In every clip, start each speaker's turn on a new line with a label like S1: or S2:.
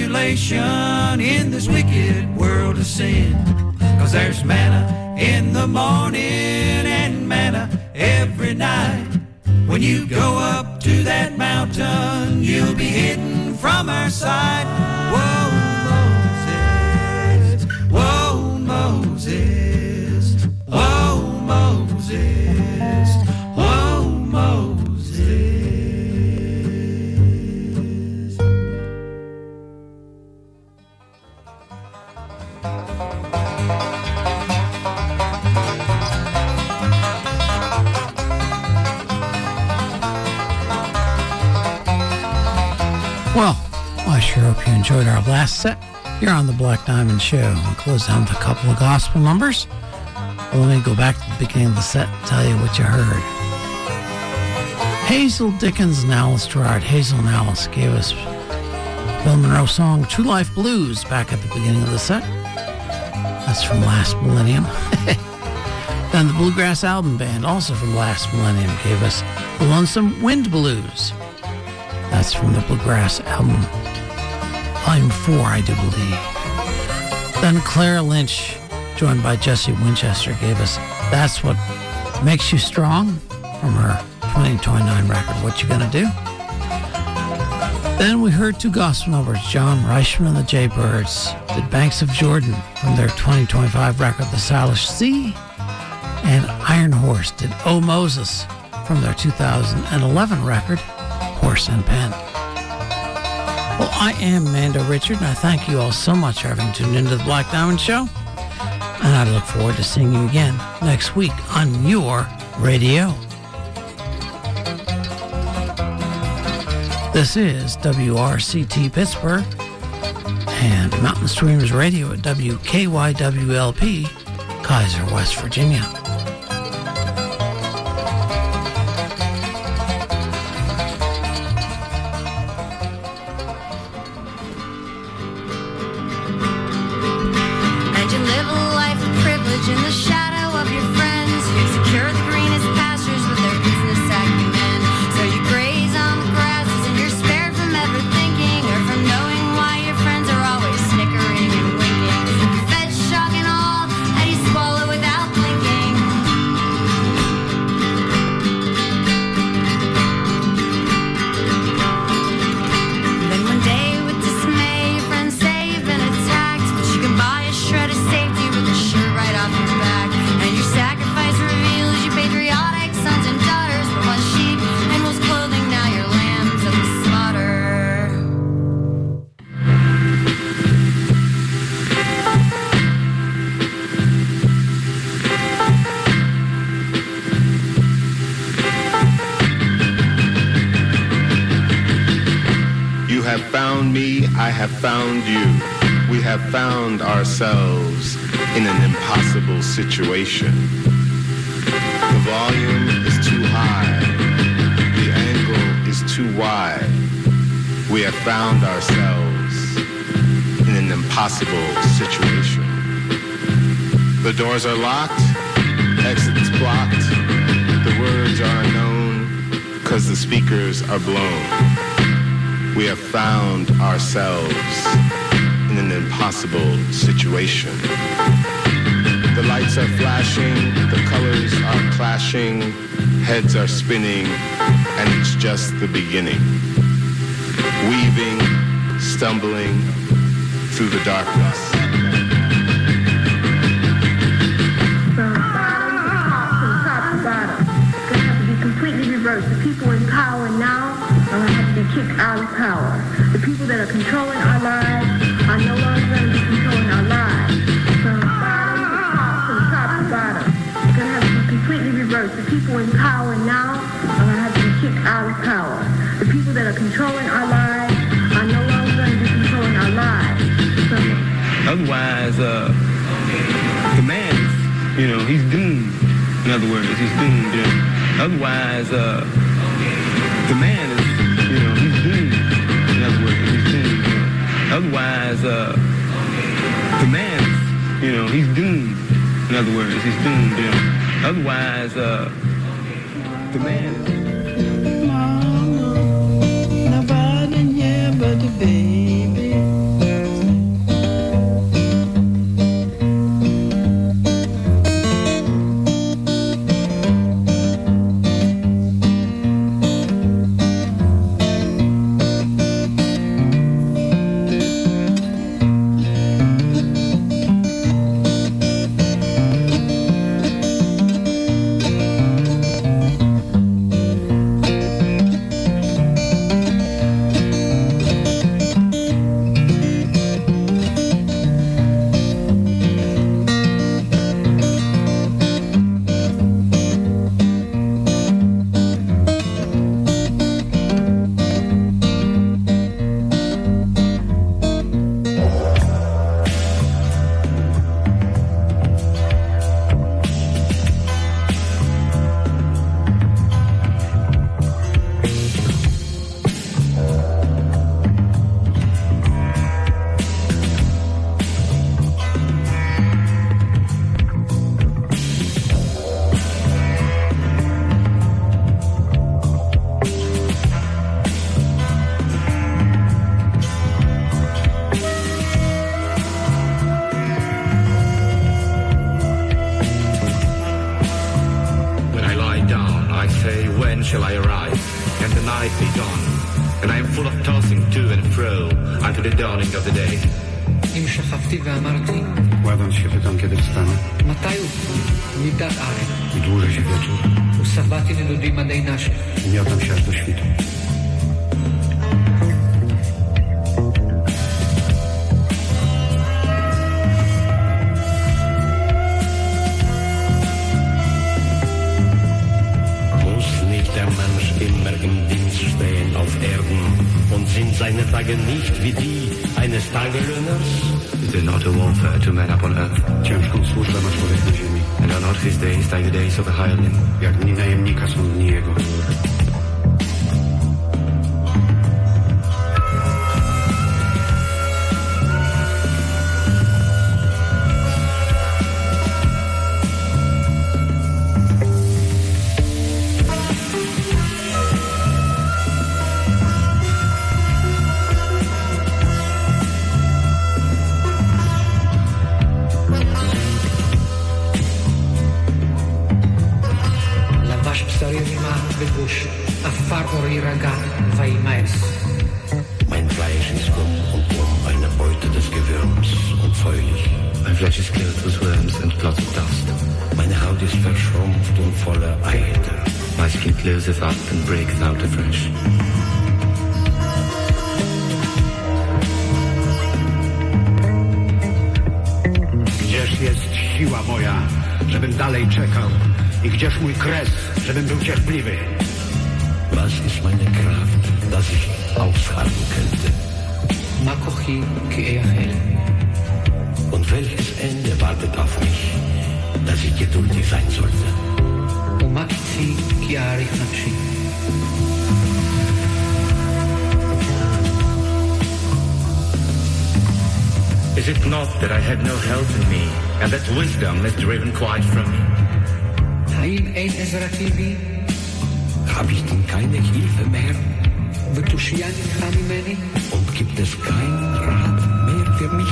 S1: tribulation in this wicked world of sin. 'Cause there's manna in the morning and manna every night. When you go up to that mountain, you'll be hidden from our sight. Whoa, Moses, whoa, Moses, whoa, Moses, whoa, Moses.
S2: Well, I sure hope you enjoyed our last set here on the Black Diamond Show. We'll close down with a couple of gospel numbers. But let me go back to the beginning of the set and tell you what you heard. Hazel Dickens and Alice Gerard. Hazel and Alice gave us Bill Monroe song True Life Blues back at the beginning of the set. That's from last millennium. Then the Bluegrass Album Band, also from last millennium, gave us the Lonesome Wind Blues. That's from the Bluegrass Album, Volume 4, I do believe. Then Clara Lynch, joined by Jesse Winchester, gave us That's What Makes You Strong from her 2029 record, What You Gonna Do? Then we heard two gospel numbers. John Reichman and the Jaybirds did Banks of Jordan from their 2025 record, The Salish Sea. And Iron Horse did Oh Moses from their 2011 record, Horse and Pen. Well, I am Mando Richard, and I thank you all so much for having tuned into the Black Diamond Show. And I look forward to seeing you again next week on your radio. This is WRCT Pittsburgh and Mountain Streams Radio at WKYWLP, Kaiser, West Virginia.
S3: In the shadow of your friends who secure the greenest pastures with their business acumen. So you graze on the grasses and you're spared from ever thinking or from knowing why your friends are always snickering and winking. You're fed shock and awe and you swallow without blinking. Then one day with dismay your friends say you've been attacked, but you can buy a shred of safety with a shirt right off your back. And your sacrifice reveals you patriotic sons and daughters, but once sheep and wolf's clothing, now you're lambs of the slaughter.
S4: You have found me, I have found you. We have found ourselves in an impossible situation. The volume is too high. The angle is too wide. We have found ourselves in an impossible situation. The doors are locked, exits blocked. The words are unknown, 'cause the speakers are blown. We have found ourselves in an impossible situation. The lights are flashing, the colors are clashing, heads are spinning, and it's just the beginning. Weaving, stumbling through the darkness.
S5: From top to bottom, it's going to have to be completely reversed. The people in power now are going to have to be kicked out of power. The people that are controlling our lives are no longer going to be controlling our lives. From top to bottom, it's going to have to be completely reversed. The people in power now are going to have to be kicked out of power. The people that are controlling our lives are no longer going to be controlling our lives.
S6: Otherwise, the man is, he's doomed. In other words, he's doomed. Otherwise, the man is, he's doomed. In other words, he's doomed. Otherwise, the man is, he's doomed. In other words, he's doomed. Otherwise, the man is...
S7: Mama, nobody here but the baby. shall I arrive, and the night be gone, and I am full of tossing to and fro unto the dawning of the day.
S8: אם שכבתי ואמרתי,
S9: kładąc się pytam, kiedy wstanę.
S8: מתי הוא מידת ארץ?
S9: I dłuży się wieczór.
S8: ושבעתי נדודי מדי נשך.
S9: I miotam się aż do świtu.
S10: Der Mensch immer im Dienst stehen auf Erden und sind seine Tage nicht wie die eines Tagelöhners?
S7: Is there not a warfare to man upon earth?
S9: Ciężką służbę ma człowiek na ziemi.
S7: And are not his days like the days of a hireling?
S9: Jak dni najemnika są dni jego.
S10: Mein Fleisch ist und eine Beute des Gewürms und feulich.
S7: My flesh is killed with worms and clots of dust.
S10: Meine Haut ist verschrumpft und voller Eiter.
S7: My skin closeth up and breaketh out afresh.
S9: Gdzież jest siła moja, żebym dalej czekał? I gdzież mój kres, żebym był cierpliwy?
S10: Was ist meine Kraft, dass ich ausharren könnte?
S8: מה כוחי כי אייחל?
S10: Und welches Ende wartet auf mich, dass ich geduldig sein sollte?
S8: ומה קצי כי אעריך נפשי?
S7: Is it not that I had no health in me, and that wisdom is driven quite from me?
S8: האם אין עזרתי בי?
S10: Habe ich denn keine Hilfe mehr?
S8: ותושייה נלכה ממני?
S10: Und gibt es keinen Rat mehr für mich?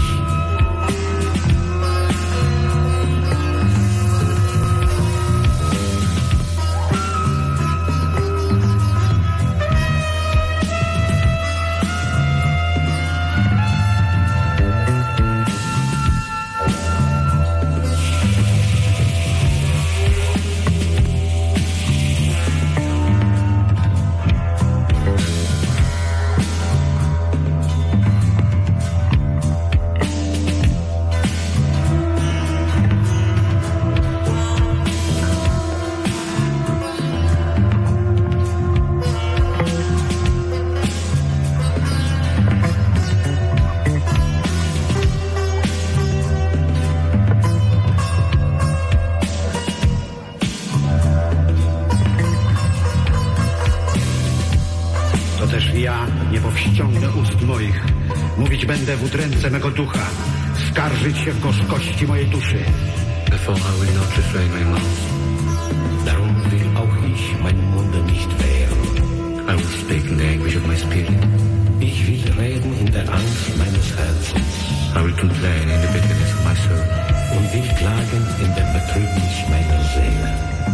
S9: Będę w udręce mego ducha, skarżyć się w gorzkości mojej duszy.
S7: Therefore I will not refrain my mouth.
S10: Darum will auch ich meinen Munde nicht wehren.
S7: I will speak in the anguish of my spirit.
S10: Ich will reden in der Angst meines Herzens.
S7: I will complain in the bitterness of my soul.
S10: Und will klagen in der Betrübnis meiner Seele.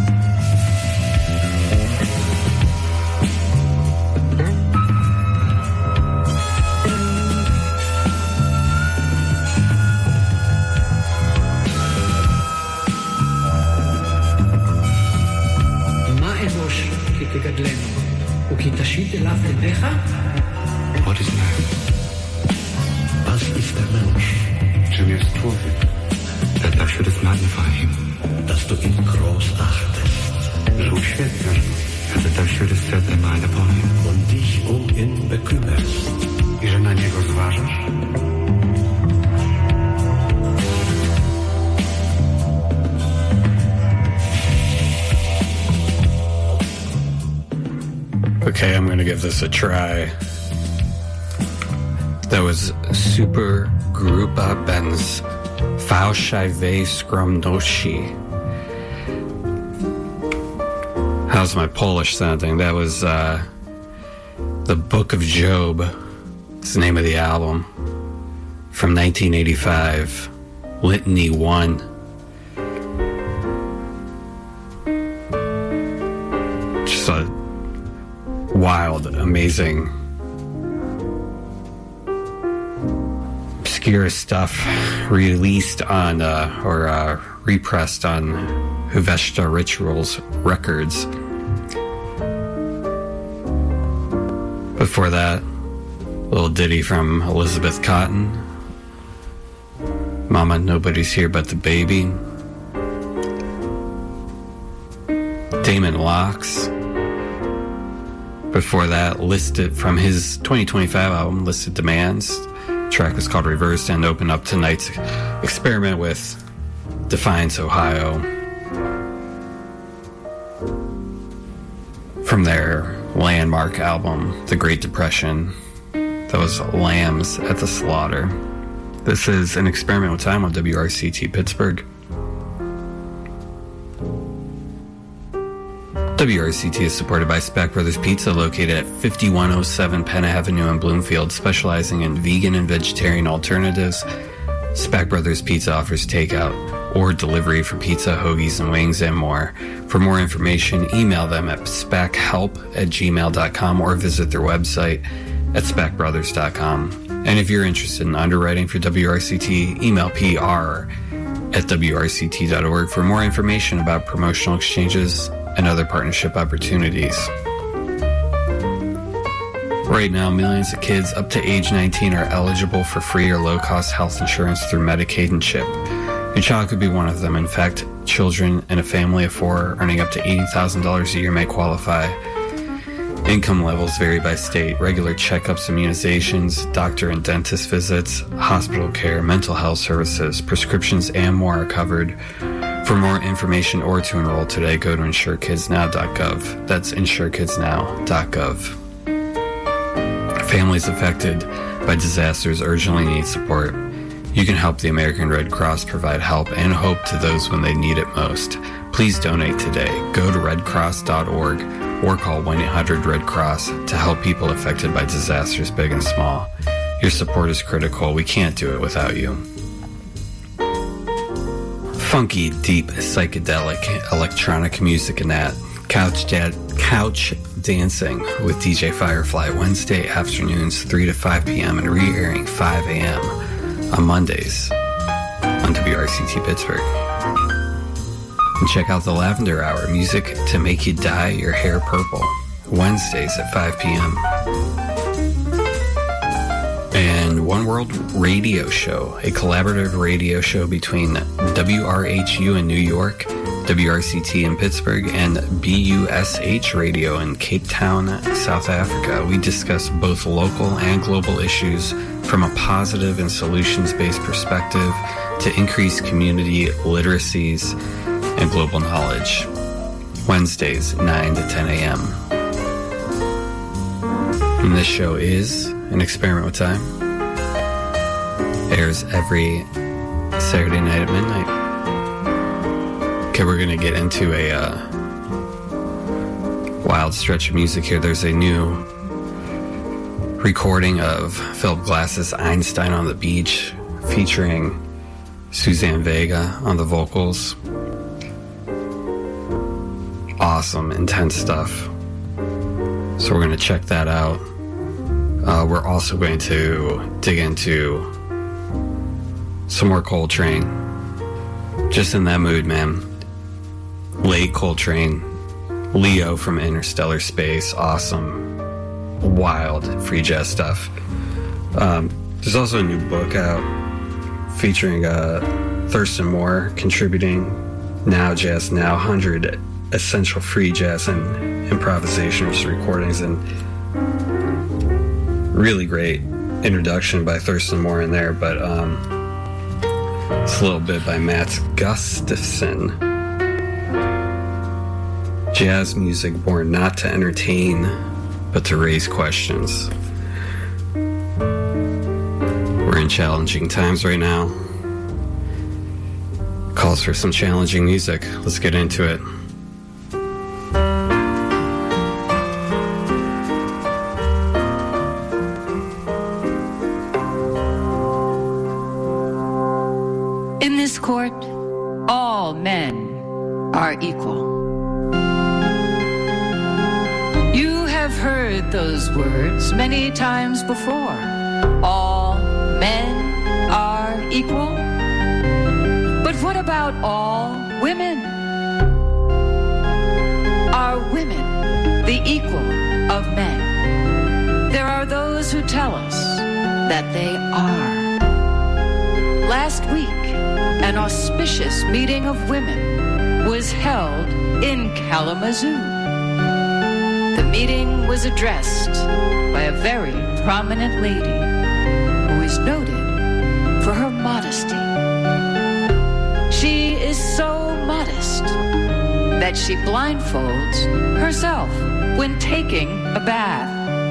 S7: What is man?
S10: Was ist der Mensch?
S9: Czym jest człowiek?
S7: That thou shouldest magnify him.
S10: Dass du ihn groß achtest.
S9: Że uświetniasz go.
S7: And that thou shouldest set thy mind upon him.
S10: Und dich ihn bekümmerst.
S9: I że na niego zważasz?
S11: Okay, I'm going to give this a try. That was Super Grupa Benz Fałszywe Skromności. How's my Polish sounding? That was The Book of Job. It's the name of the album from 1985, Litany 1. Just a wild, amazing, obscure stuff released on or repressed on Huveshta Rituals Records. Before that, a little ditty from Elizabeth Cotton, Mama, Nobody's Here But the Baby. Damon Locks. Before that, listed from his 2025 album, Listed Demands. The track was called Reversed and opened up tonight's experiment with Defiance, Ohio. From their landmark album, The Great Depression, that was Lambs at the Slaughter. This is An Experiment with Time on WRCT Pittsburgh. WRCT is supported by Spack Brothers Pizza, located at 5107 Penn Avenue in Bloomfield, specializing in vegan and vegetarian alternatives. Spack Brothers Pizza offers takeout or delivery for pizza, hoagies, and wings, and more. For more information, email them at spackhelp@gmail.com or visit their website at spackbrothers.com. And if you're interested in underwriting for WRCT, email pr@wrct.org for more information about promotional exchanges and other partnership opportunities. Right now, millions of kids up to age 19 are eligible for free or low-cost health insurance through Medicaid and CHIP. Your child could be one of them. In fact, children in a family of 4 earning up to $80,000 a year may qualify. Income levels vary by state. Regular checkups, immunizations, doctor and dentist visits, hospital care, mental health services, prescriptions, and more are covered. For more information or to enroll today, go to insurekidsnow.gov. That's insurekidsnow.gov. Families affected by disasters urgently need support. You can help the American Red Cross provide help and hope to those when they need it most. Please donate today. Go to redcross.org or call 1-800-RED-CROSS to help people affected by disasters big and small. Your support is critical. We can't do it without you. Funky, deep, psychedelic, electronic music and that. Couch dancing with DJ Firefly, Wednesday afternoons 3 to 5 p.m. and re-airing 5 a.m. on Mondays on WRCT Pittsburgh. And check out the Lavender Hour, music to make you dye your hair purple, Wednesdays at 5 p.m. And One World Radio Show, a collaborative radio show between WRHU in New York, WRCT in Pittsburgh, and BUSH Radio in Cape Town, South Africa. We discuss both local and global issues from a positive and solutions-based perspective to increase community literacies and global knowledge. Wednesdays, 9 to 10 a.m. And this show is An Experiment with Time. Airs every Saturday night at midnight. Okay, we're going to get into a wild stretch of music here. There's a new recording of Philip Glass's Einstein on the Beach featuring Suzanne Vega on the vocals. Awesome, intense stuff. So we're going to check that out. We're also going to dig into some more Coltrane. Just in that mood, man. Late Coltrane. Leo from Interstellar Space. Awesome. Wild free jazz stuff. There's also a new book out featuring Thurston Moore contributing Now Jazz Now, 100 essential free jazz and improvisations recordings, and really great introduction by Thurston Moore in there, but it's a little bit by Mats Gustafsson. Jazz music born not to entertain, but to raise questions. We're in challenging times right now. Calls for some challenging music. Let's get into it.
S12: In this court, all men are equal. You have have heard those words many times before. All men are equal. But what about all women? Are women the equal of men? There are those who tell us that they are. Last week, an auspicious meeting of women was held in Kalamazoo. The meeting was addressed by a very prominent lady who is noted for her modesty. She is so modest that she blindfolds herself when taking a bath.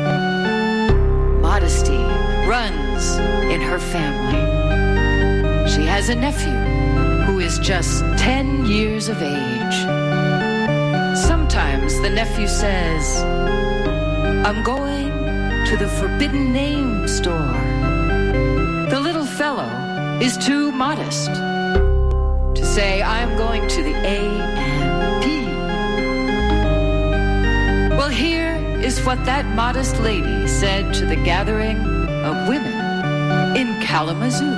S12: Modesty runs in her family. She has a nephew who is just 10 years of age. Sometimes the nephew says, "I'm going to the Forbidden Name store." The little fellow is too modest to say, "I'm going to the A&P." Well, here is what that modest lady said to the gathering of women in Kalamazoo.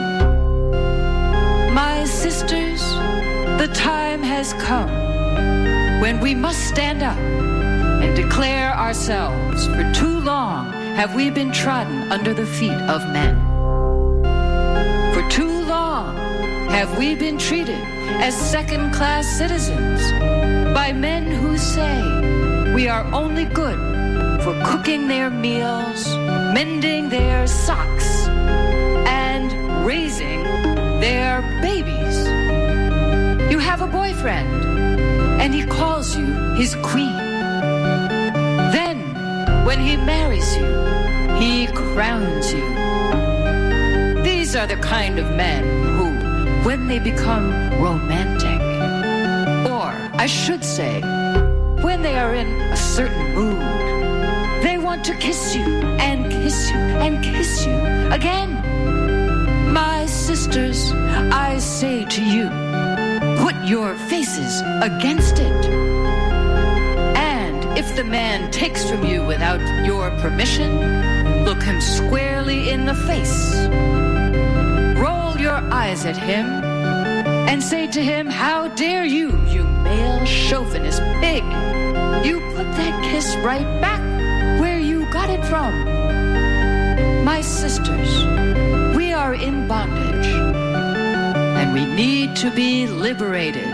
S12: "My sisters, the time has come when we must stand up and declare ourselves. For too long have we been trodden under the feet of men. For too long have we been treated as second-class citizens by men who say we are only good for cooking their meals, mending their socks, and raising their babies. You have a boyfriend, and he calls you his queen. Then, when he marries you, he crowns you. These are the kind of men who, when they become romantic, or I should say, when they are in a certain mood, they want to kiss you and kiss you and kiss you again. My sisters, I say to you, put your faces against it. And if the man takes from you without your permission, look him squarely in the face. Roll your eyes at him and say to him, "How dare you, you male chauvinist pig? You put that kiss right back where you got it from." My sisters, we are in bondage, and we need to be liberated.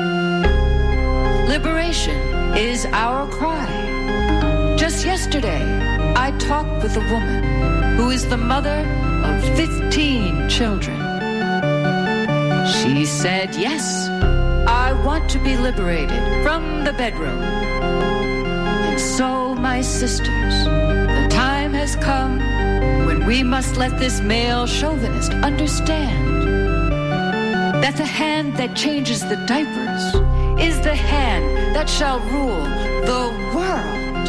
S12: Liberation is our cry. Just yesterday, I talked with a woman who is the mother of 15 children. She said, "Yes, I want to be liberated from the bedroom." And so, my sisters, the time has come when we must let this male chauvinist understand that the hand that changes the diapers is the hand that shall rule the world.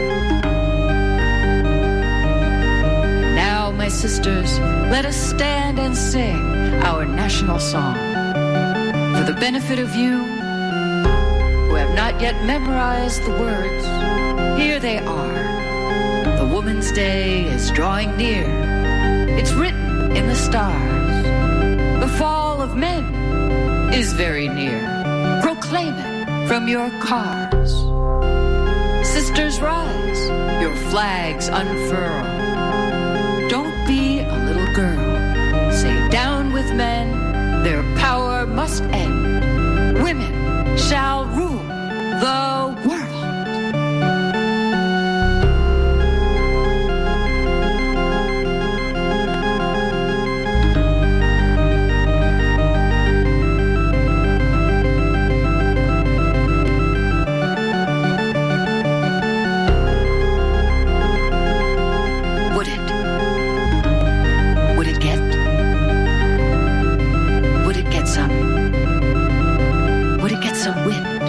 S12: Now, my sisters, let us stand and sing our national song. For the benefit of you who have not yet memorized the words, here they are. The Woman's Day is drawing near. It's written in the stars. The fall of men is very near. Proclaim it from your cars. Sisters, rise, your flags unfurl. Don't be a little girl. Say, down with men, their power must end. Women shall rule the world. Would it get some win?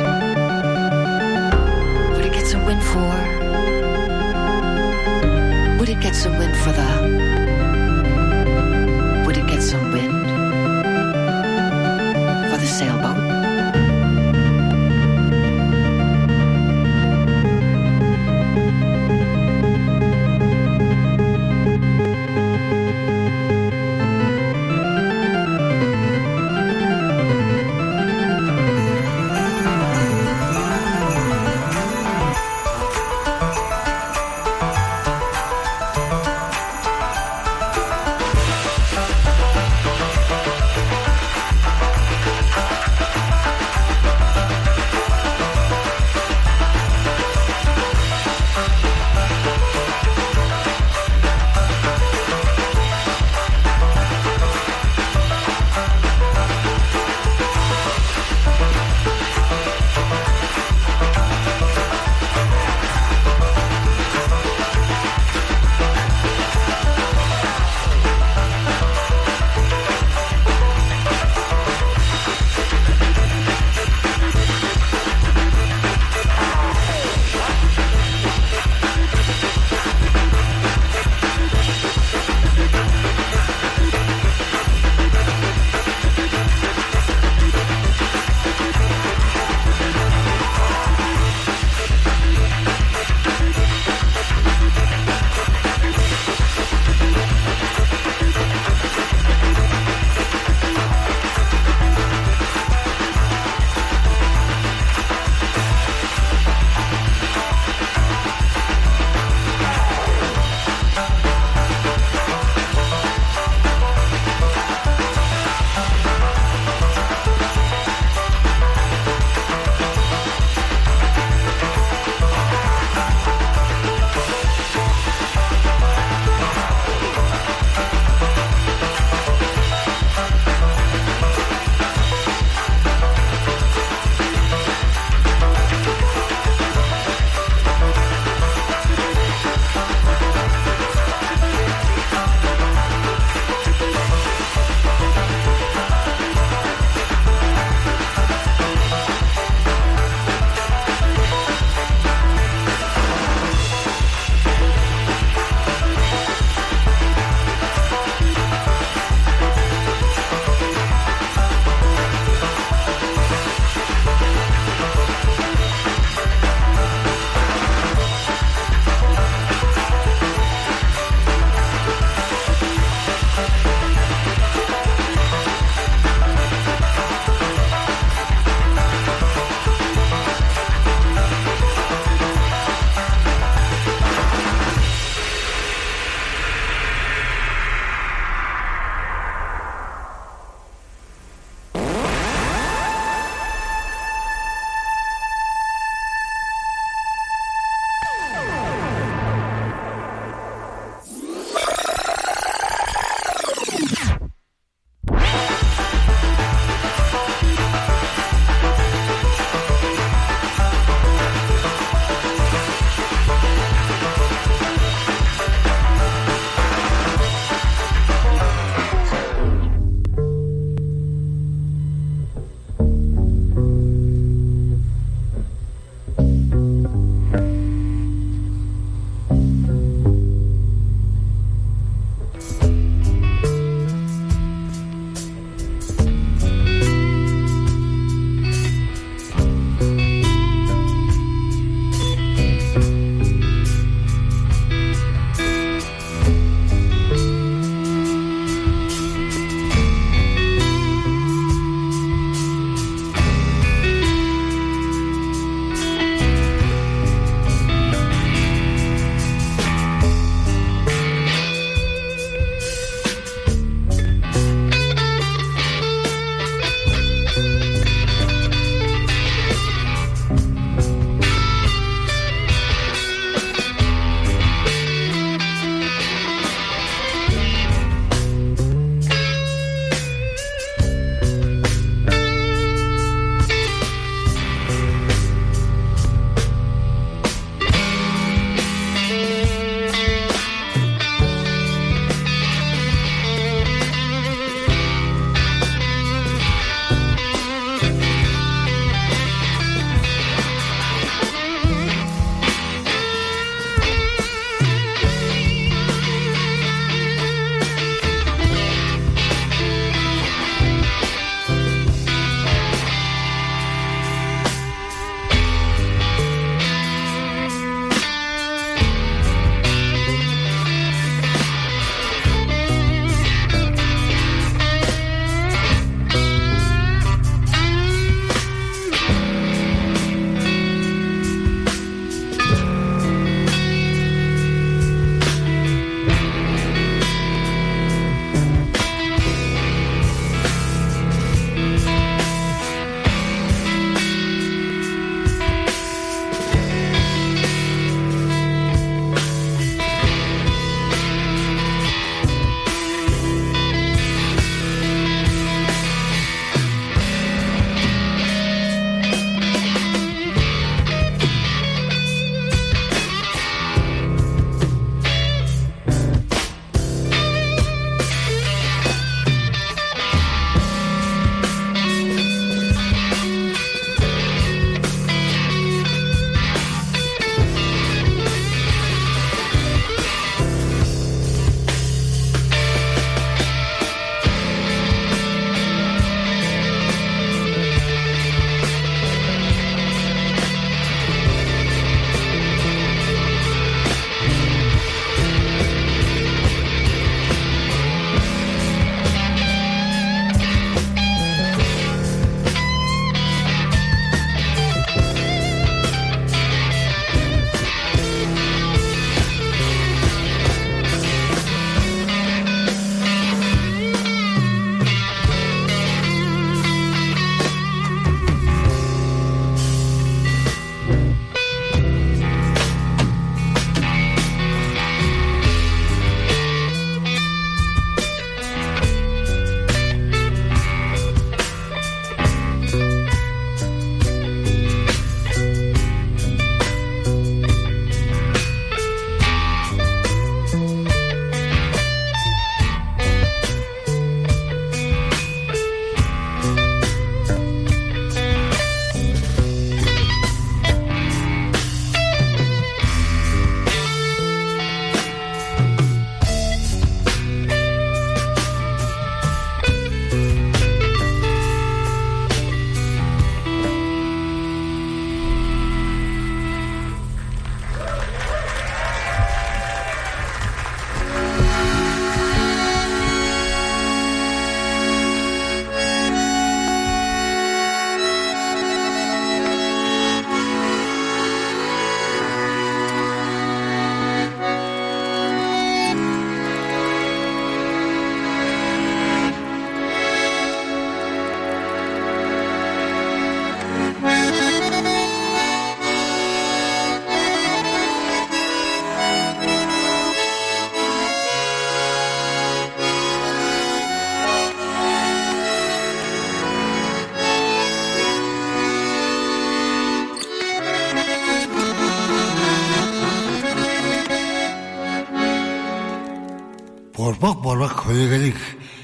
S13: Кулик-Кулик,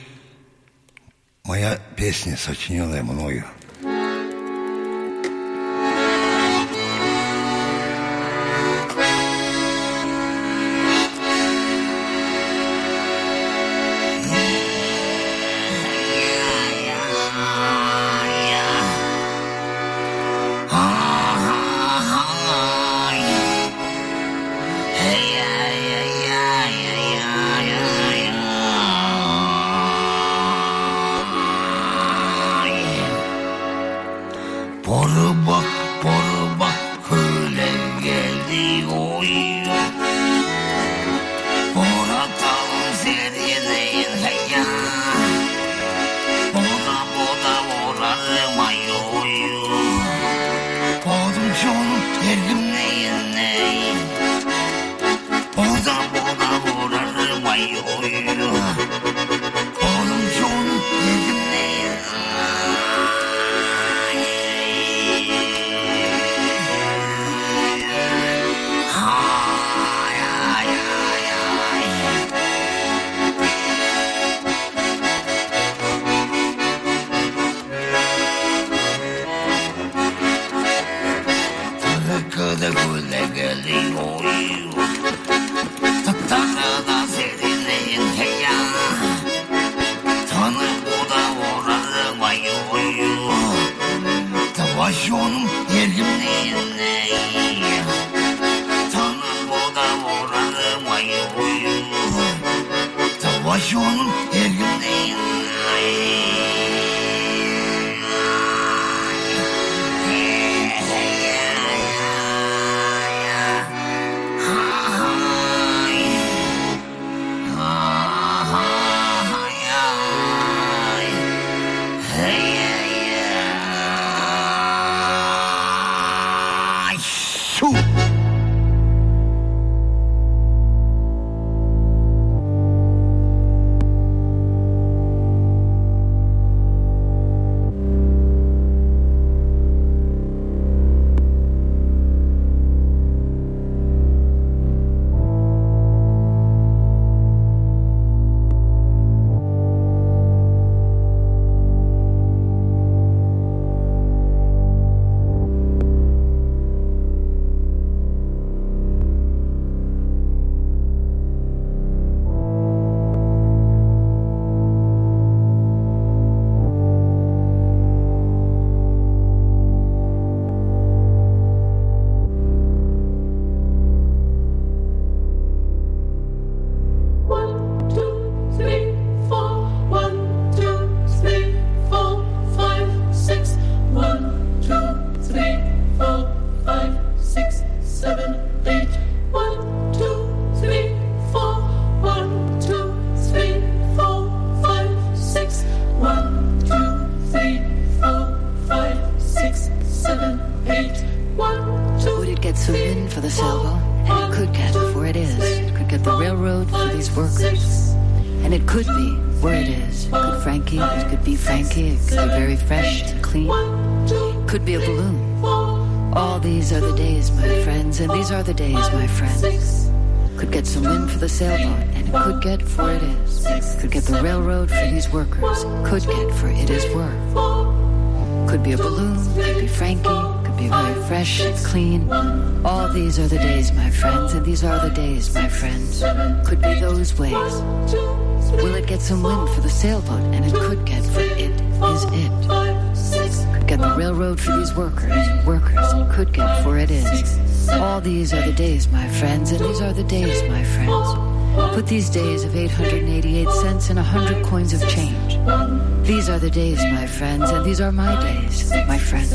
S13: моя песня, сочиненная мною.
S12: Sailboat, and it could get, for it is. Could get the railroad for these workers. Could get, for it is worth. Could be a balloon, could be Frankie, could be very fresh and clean. All these are the days, my friends, and these are the days, my friends. Could be those ways. Will it get some wind for the sailboat, and it could get, for it is it. Could get the railroad for these workers, and could get, for it is. All these are the days, my friends, and these are the days, my friends. Put these days of 888 cents in 100 coins of change. These are the days, my friends, and these are my days, my friends.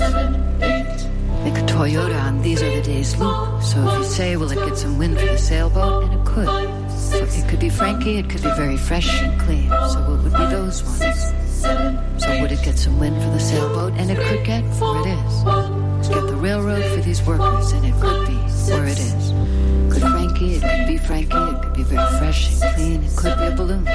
S12: Make a Toyota on these are the days loop. So if you say, will it get some wind for the sailboat? And it could. So it could be Frankie, it could be very fresh and clean. So it would be those ones. So would it get some wind for the sailboat? And it could get, for it is. Get the railroad for these workers, and it could be, where it is. Could Frankie, it could be Frankie, it could be very fresh and clean, it could be a balloon.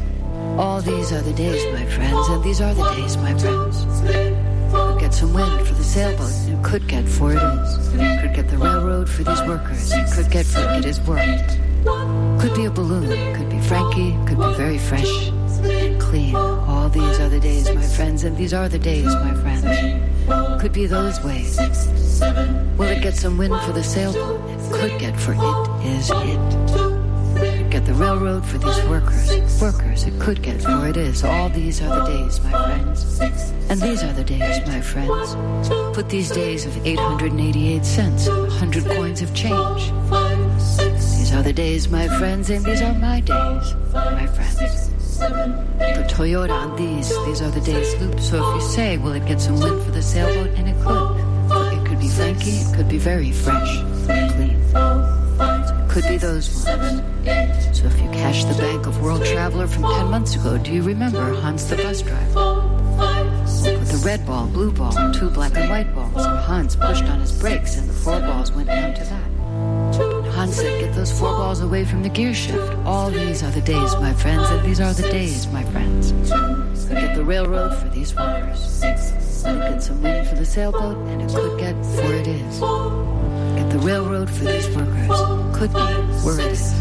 S12: All these are the days, my friends, and these are the days, my friends. Could get some wind for the sailboat, and it could get, for it is. Could get the railroad for these workers, and could get, for it is worked. Could be a balloon, could be Frankie, could be very fresh and clean. All these are the days, my friends, and these are the days, my friends. Could be those ways. Will it get some wind for the sailboat? It could get, for it is it. Could get the railroad for these workers. Workers, it could get, for it is. All these are the days, my friends. And these are the days, my friends. Put these days of 888 cents, 100 coins of change. These are the days, my friends, and these are my days, my friends. Put Toyota on these are the days loop. So if you say, will it get some wind for the sailboat? And it could. It could be Frankie, it could be very fresh and clean. It could be those ones. So if you cash the bank of World Traveler from 10 months ago, do you remember Hans the bus driver? We'll put the red ball, blue ball, 2 black and white balls, and Hans pushed on his brakes and the 4 balls went down to that. Hans said, get those 4 balls away from the gear shift. All these are the days, my friends, and these are the days, my friends. Could get the railroad for these workers. Could get some wind for the sailboat, and it could get, for it is. Get the railroad for these workers. Could be, where it is.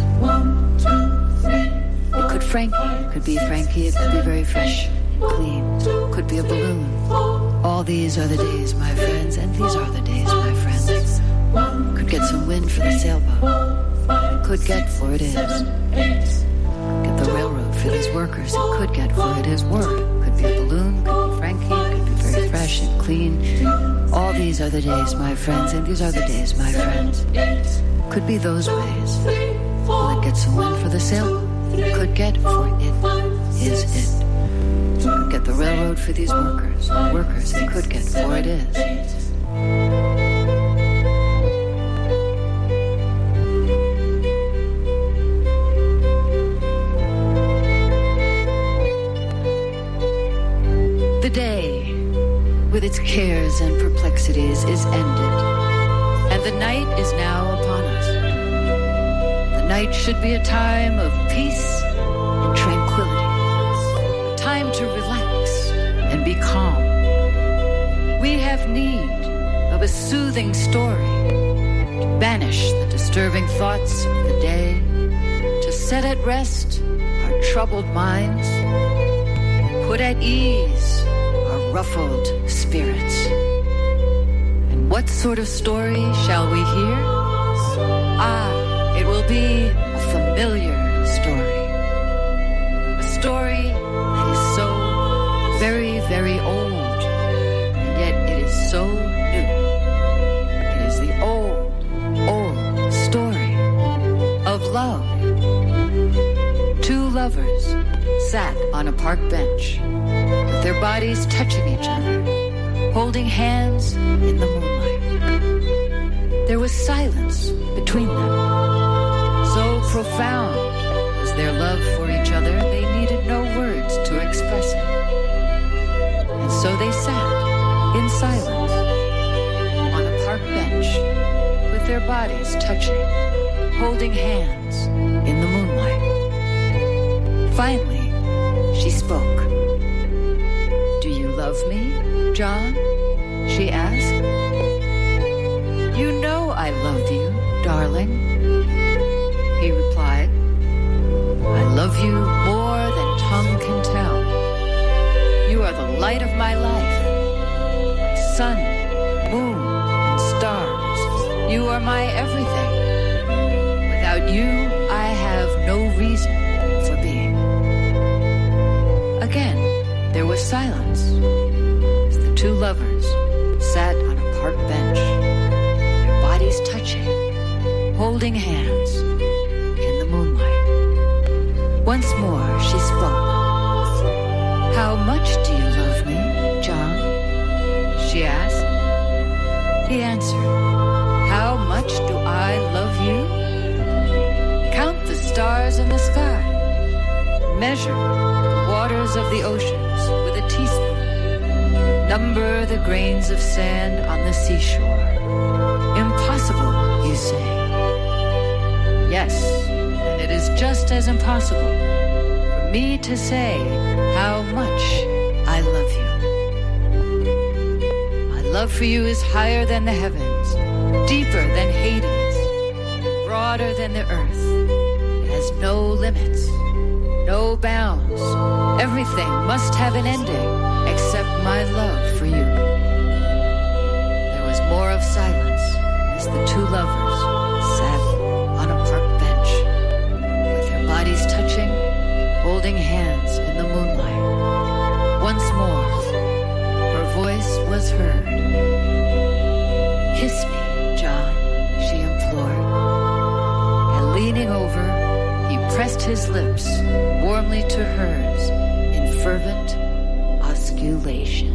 S12: It could Frankie, it could be Frankie, it could be very fresh and clean. Could be a balloon. All these are the days, my friends, and these are the days, my friends. Could get some wind for the sailboat. Could get, for it is. Get the railroad for these workers. It could get, for it is work. Could be a balloon, could be Frankie, could be very fresh and clean. All these are the days, my friends, and these are the days, my friends. Could be those ways. Will it get some wind for the sailboat? It could get, for it is it. Could get the railroad for these workers. Workers, it could get, for it is. The day, with its cares and perplexities, is ended, and the night is now upon us. The night should be a time of peace and tranquility, a time to relax and be calm. We have need of a soothing story to banish the disturbing thoughts of the day, to set at rest our troubled minds, and put at ease ruffled spirits. And what sort of story shall we hear? Ah, it will be a familiar story. A story that is so very, very old, and yet it is so new. It is the old, old story of love. 2 lovers sat on a park bench, with their bodies touching each other, holding hands in the moonlight. There was silence between them. So profound was their love for each other, they needed no words to express it. And so they sat in silence on a park bench, with their bodies touching, holding hands in the moonlight. Finally, she spoke. Love me, John? She asked. You know I love you, darling. He replied. I love you more than tongue can tell. You are the light of my life, my sun, moon, and stars. You are my everything. Without you, I have no reason for being. Again, there was silence as the 2 lovers sat on a park bench, their bodies touching, holding hands in the moonlight. Once more she spoke. How much do you love me, John? She asked. He answered, how much do I love you? Count the stars in the sky. Measure the waters of the oceans with a teaspoon. Number the grains of sand on the seashore. Impossible, you say. Yes, and it is just as impossible for me to say how much I love you. My love for you is higher than the heavens, deeper than Hades, broader than the earth. no limits, no bounds. Everything must have an ending except my love for you. There was more of silence as the two lovers sat on a park bench, with their bodies touching, holding hands in the moonlight. Once more, her voice was heard. "Kiss me, John," she implored. And leaning over, he pressed his lips warmly to hers in fervent osculation.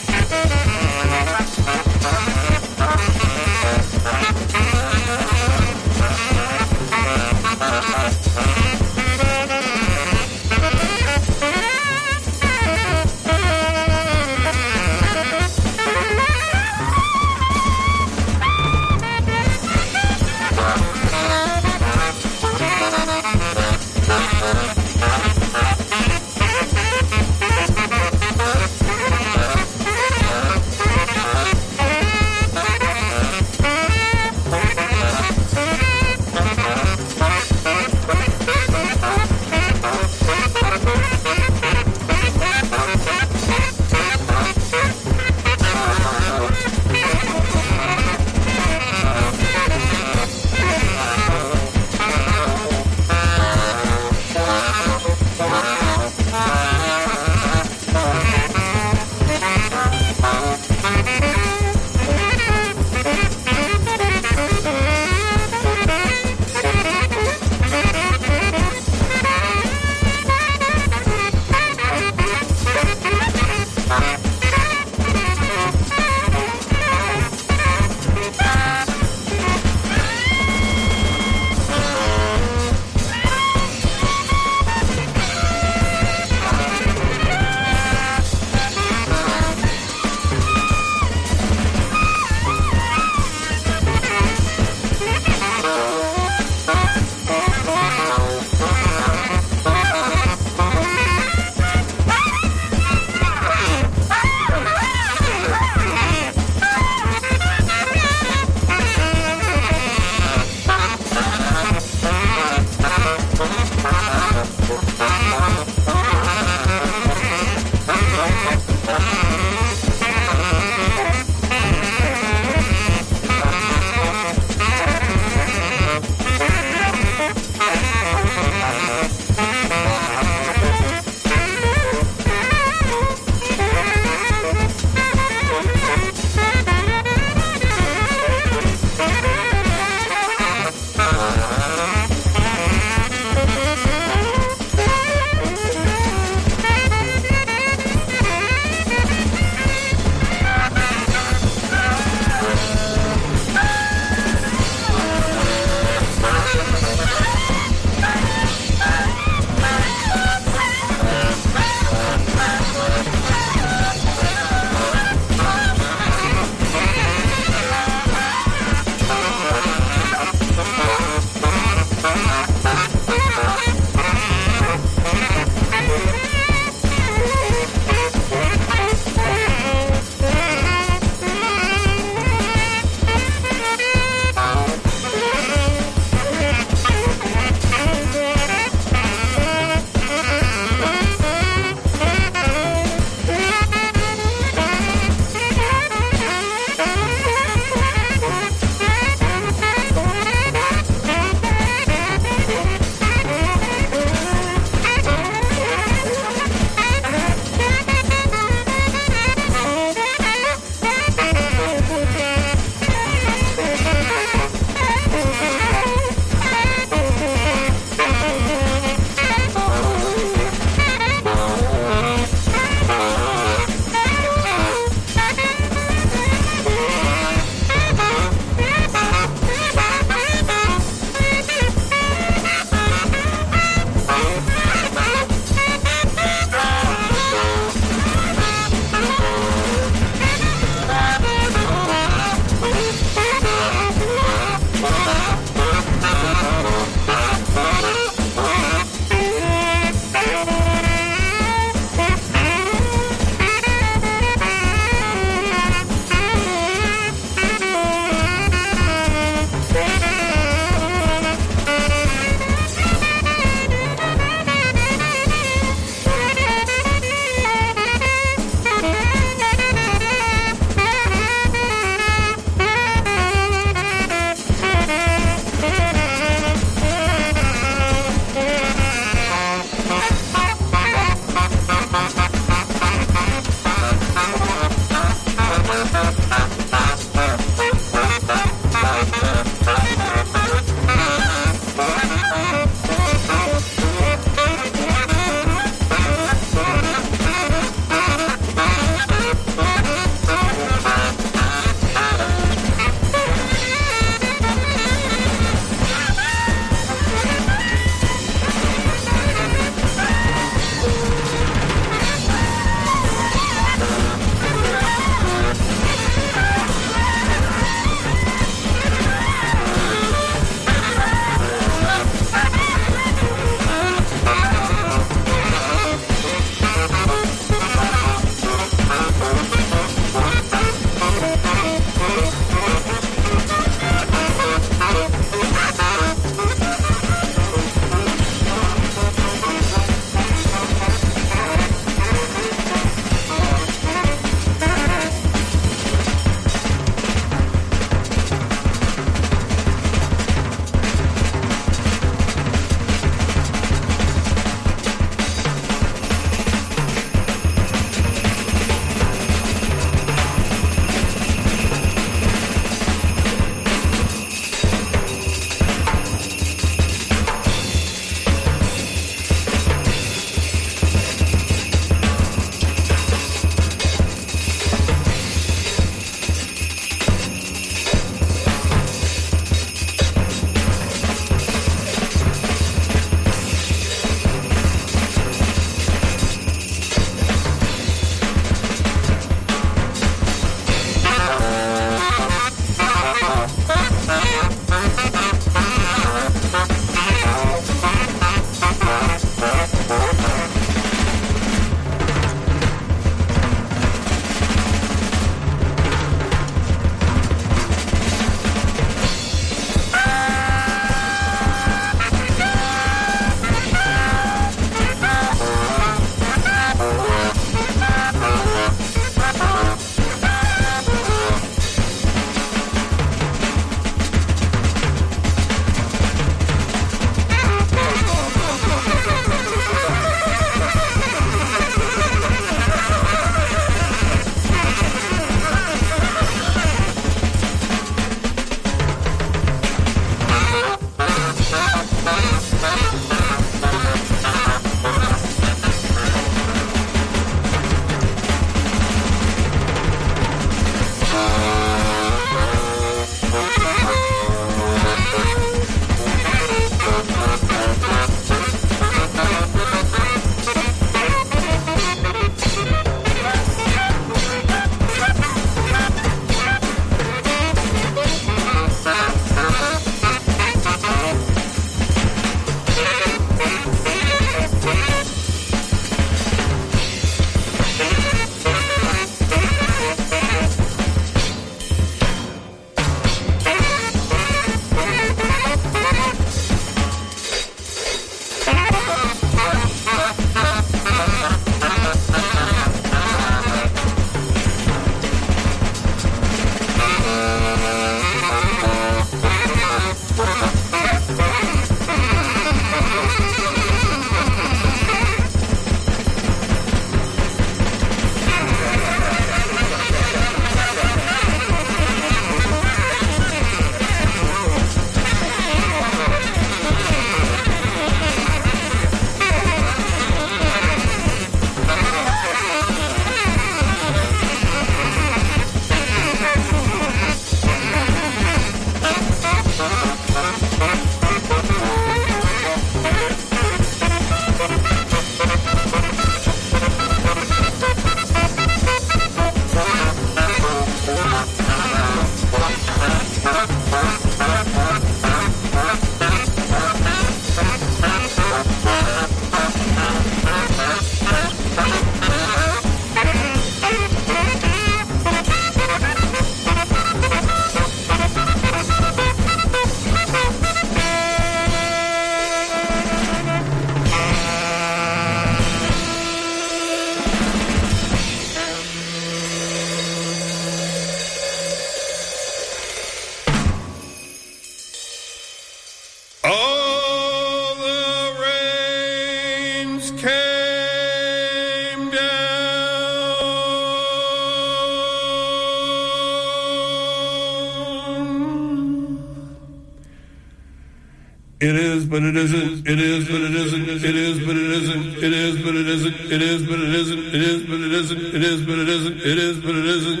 S14: It is, but it isn't. It is, but it isn't. It is, but it isn't. It is, but it isn't. It is, but it isn't. It is, but it isn't. It is, but it isn't. It is, but it isn't.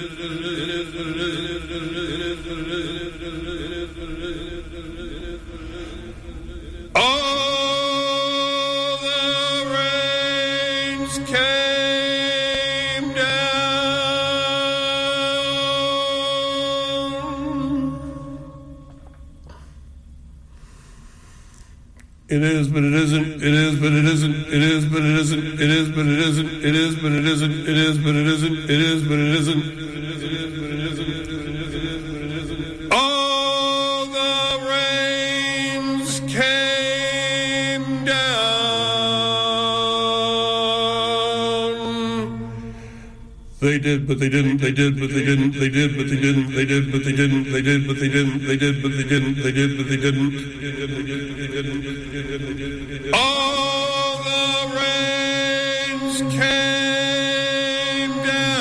S14: All the rains came down. It is, but it isn't. It is, but it isn't. It is, but it isn't. It is, but it isn't. It is, but it isn't. It is, but it isn't. It is, but it isn't. All the rains came down. They did, but they didn't. They did, but they didn't. They did, but they didn't. They did, but they didn't. They did, but they didn't. They did, but they didn't. They did, but they didn't. All the rains came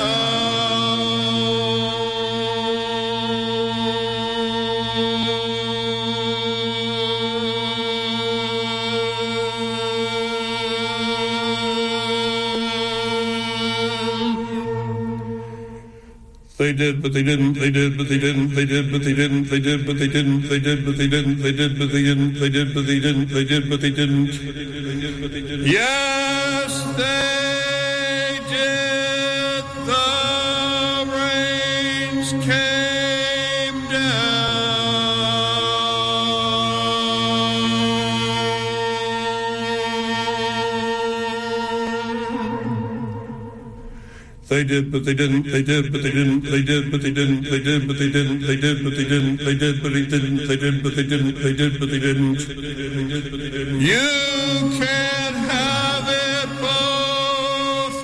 S14: They did, but they didn't. They did, but they didn't. They did, but they didn't. They did, but they didn't. They did, but they didn't. They did, but they didn't. They did, but they didn't. They did, but they didn't. Yes, they did. The rains came They did, but they didn't. They did, but they didn't. They did, but they didn't. They did, but they didn't. They did, but they didn't. They did, but they didn't. They did, but they didn't. They did, but they didn't. You can't have it both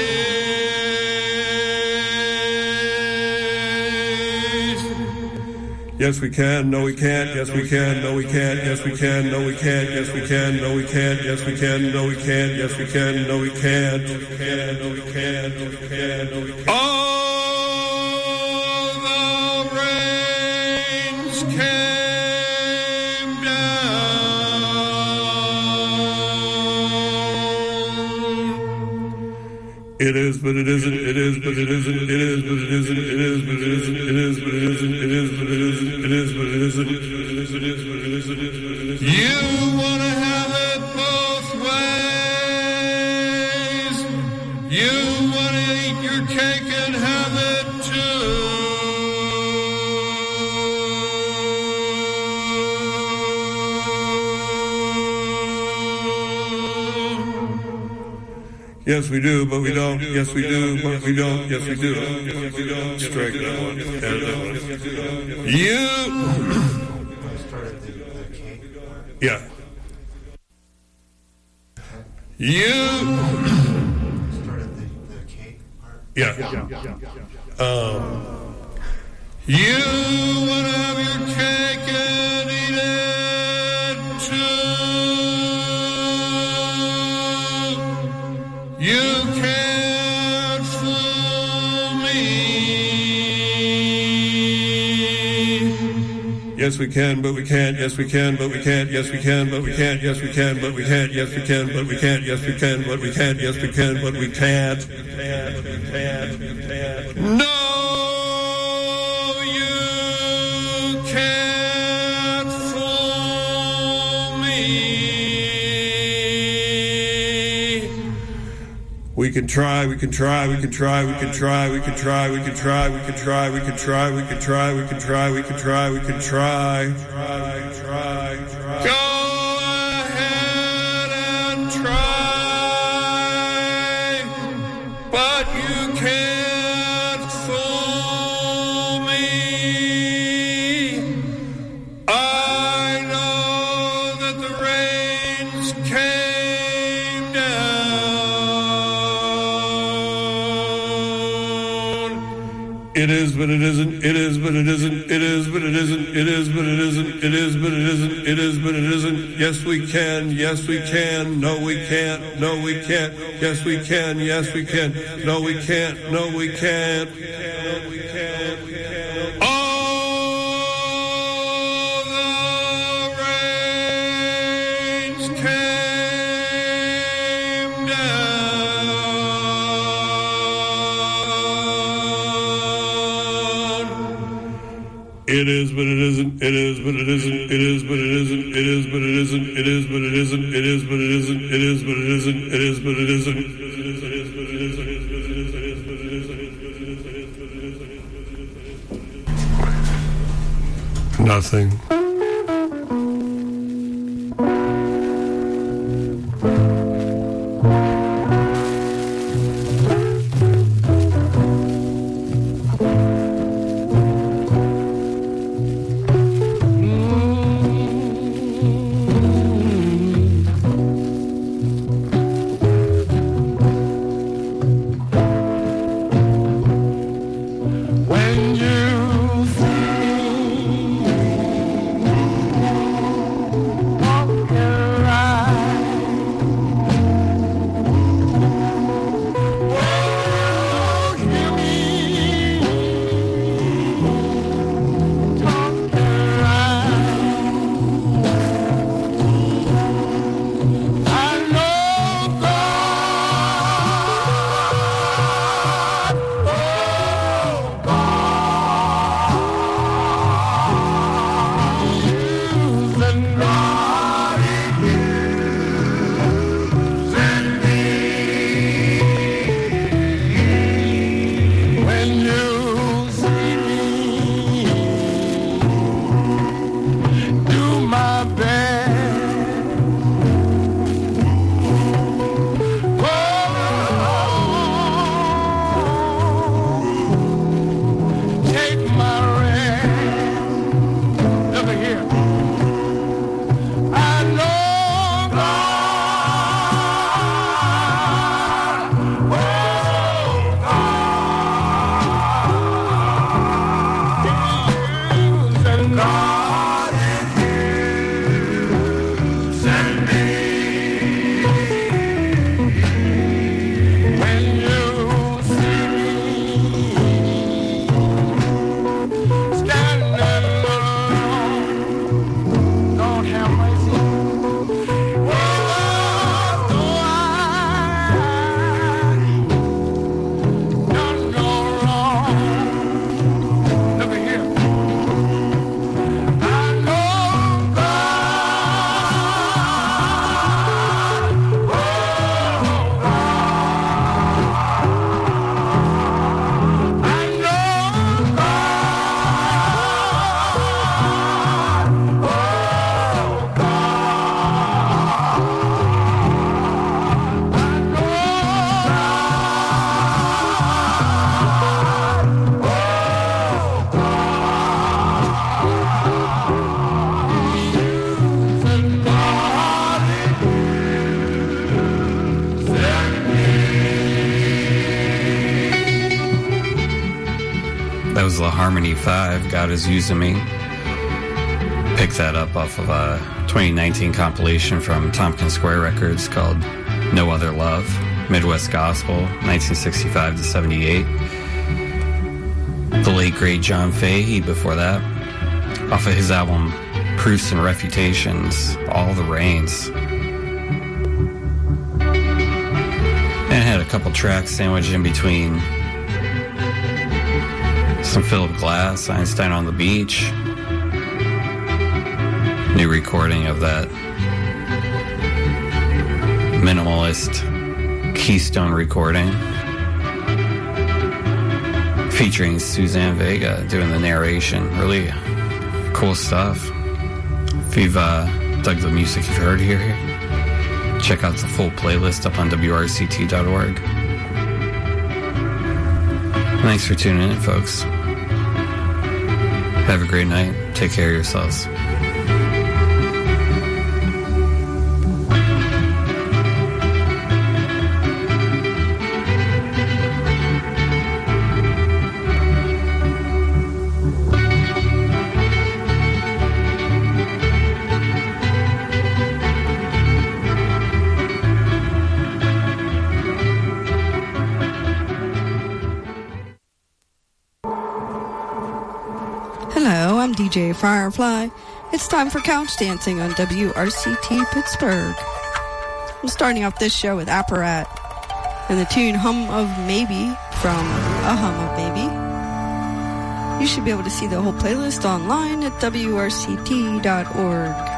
S14: ways. Yes, we can. No, we can't. Yes, we can. No, we can't. Yes, we can. No, we can't. Yes, we can. No, we can't. Yes, we can. No, we can't. Yes, we can. No, we can't. No, we can. No, we can. No, we can. No, we can. All the rains came down. It is, but it isn't. It is, but it isn't. It is, but it isn't. It is, but it isn't. It is, but it isn't. It is, but it isn't. It is, but it isn't. It is, but it isn't. You want to have it both ways. You want to eat your cake and have it too. Yes, we do, but we don't. Yes, we do, but we don't. Yes, we do. Strike that one. Add that one. You. Yeah. You. Yeah. You want to have your cake and eat it too. You can't fool me. Yes, we can, but we can't. Yes, we can, but we can't. Yes, we can, but we can't. Yes, we can, but we can't. Yes, we can, but we can't. Yes, we can, but we can't. Yes, we can, but we can't. No, you can't fool me. We can try, we can try, we can try, we can try, we can try, we can try, we can try, we can try, we can try, we can try, we can try, we can try. Go ahead and try, but you can't fool me. I know that the rains came down. It is, but it isn't. It is, but it isn't. It is, but it isn't. It is, but it isn't. It is, but it isn't. It is, but it isn't. Yes, we can. Yes, we can. No, we can't. No, we can't. Yes, we can. Yes, we can. No, we can't. No, we can't. All the rains It is, but it isn't. It is, but it isn't. It is, but it isn't. It is, but it isn't. It is, but it isn't. It is, but it isn't. It is, but it isn't. It is, but it isn't. Nothing.
S11: was the Harmony 5, God Is Using Me. Picked that up off of a 2019 compilation from Tompkins Square Records called No Other Love, Midwest Gospel, 1965 to 78. The late, great John Fahey before that, off of his album Proofs and Refutations, All the Rains. And it had a couple tracks sandwiched in between. Some Philip Glass, Einstein on the Beach. New recording of that minimalist Keystone recording, featuring Suzanne Vega doing the narration. Really cool stuff. If you've dug the music you've heard here, check out the full playlist up on WRCT.org. Thanks for tuning in, folks. Have a great night. Take care of yourselves.
S15: DJ Firefly. It's time for Couch Dancing on WRCT Pittsburgh. I'm starting off this show with Apparat and the tune Hum of Maybe from A Hum of Maybe. You should be able to see the whole playlist online at wrct.org.